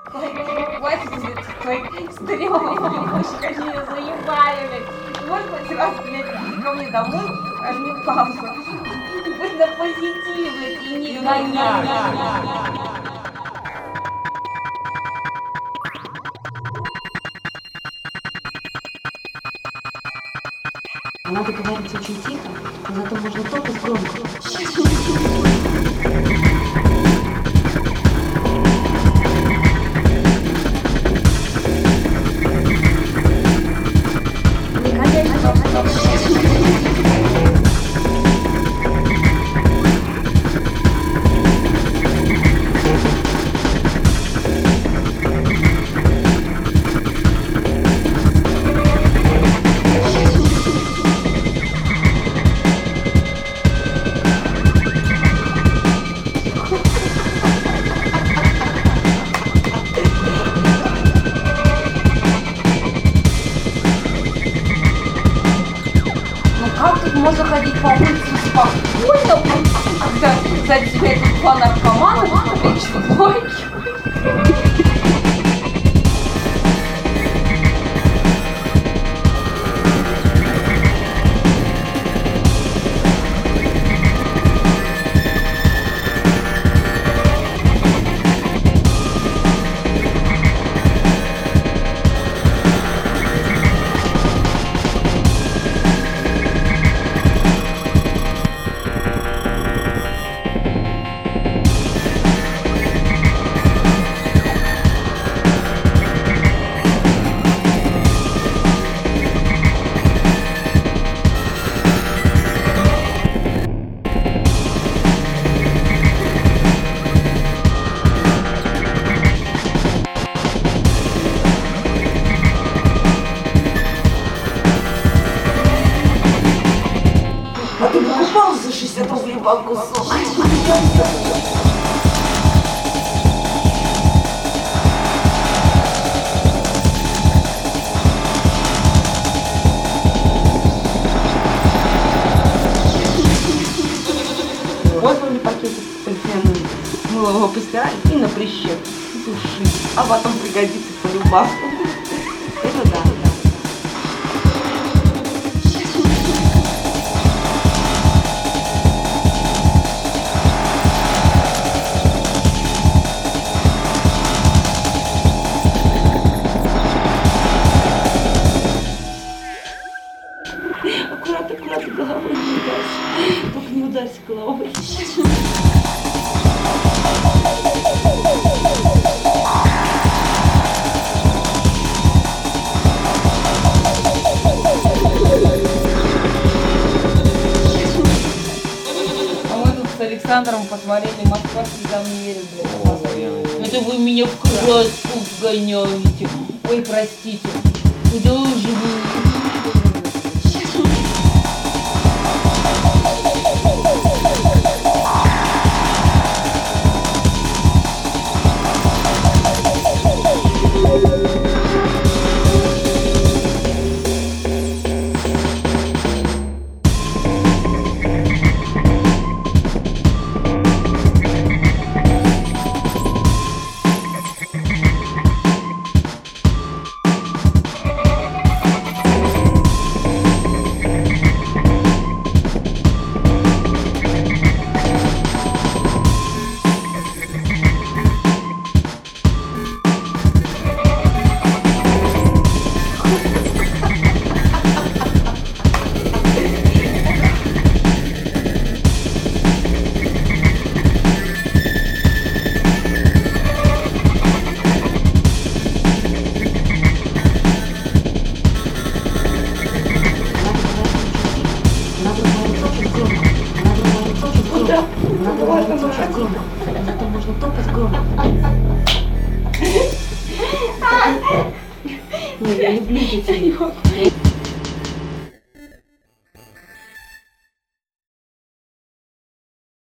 Хватит уже такой стрёмный, они её заебали, блядь. Вот хоть раз, блядь, ко мне домой, возьми паузу. Будь на позитиве, блядь, и не гонять. Надо говорить очень тихо, но зато можно топать громко. Как тут можно ходить по улице спокойно, когда сзади тебя идут два наркомана, вечно двойки? А ты покупал за 60 рублей банку сока? Вот он пакетик полифенол. Мы его постирали и на прищеп сушить, а потом пригодится по любому. Это да. Аккуратно, аккуратно, головой не ударься. Только не ударься головой. А мы тут с Александром посмотрели «Москва слезам не верит», блядь. Это вы меня в краску вгоняете. Ой, простите. Куда же вы? Зато можно топать громко. Я люблю детей.